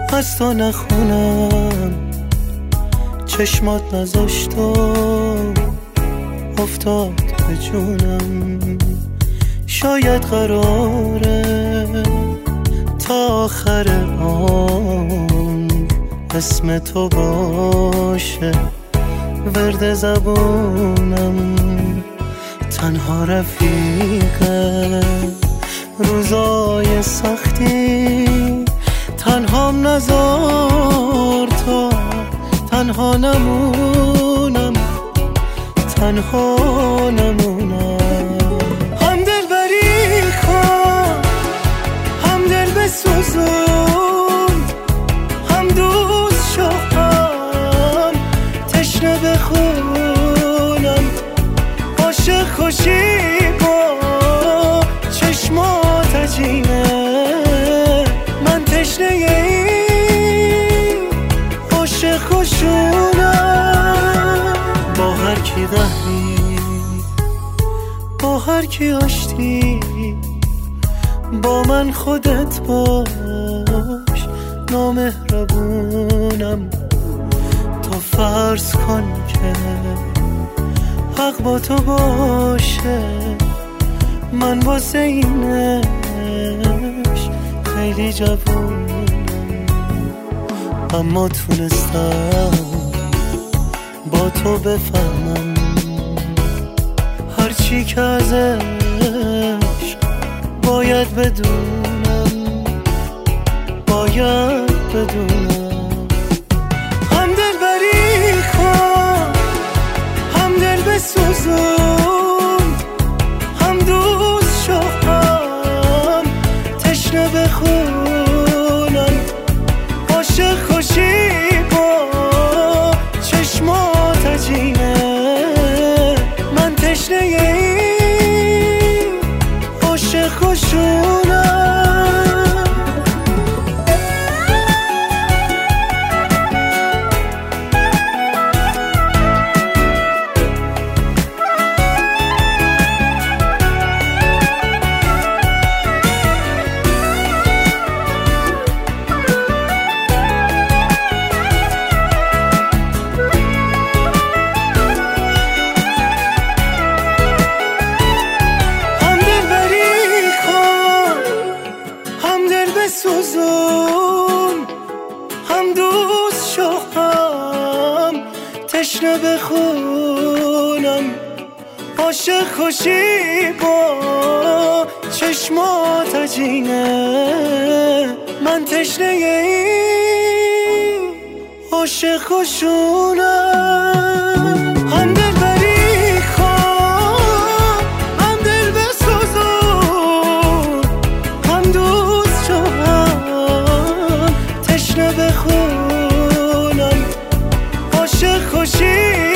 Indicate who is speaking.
Speaker 1: از تو نخونم، چشمات نذاشت و افتاد به جونم. شاید قراره تا آخر عمر اسم تو باشه ورد زبونم. تنها رفیق روزای سختی، تنهام نذار تا تنها نمونم، تنها نمونم. هم دل بری کن، هم دل بسوزون، هم دوست شو، هم تشنه بخونم. عاشق خوشی با چشمات عجینه، من تشنه این عاشق خوشونم. با هر کی قهری، با هر کی آشتی، با من خودت باش، نامهربونم. تو فرض کن که حق با تو باشه، من واسه اینش خیلی جوونم. اما تونستم با تو بفهمم هرچی که ازش باید بدونم، باید بدونم. هم دل بری کن، هم دل بسوزون، هم دوست شو، هم تشنه بخونم. عاشق خوشی با چشمات عجینه، من تشنه این عاشق خوشونم. بسوزون، هم دوست شو، هم تشنه بخونم. عاشق خوشی با چشمات عجینه، من تشنه این عاشق خوشونم. هم دل بری کن، هم دل بسوزون، هم دوست شو، هم تشنه بخونم. عاشق خوشی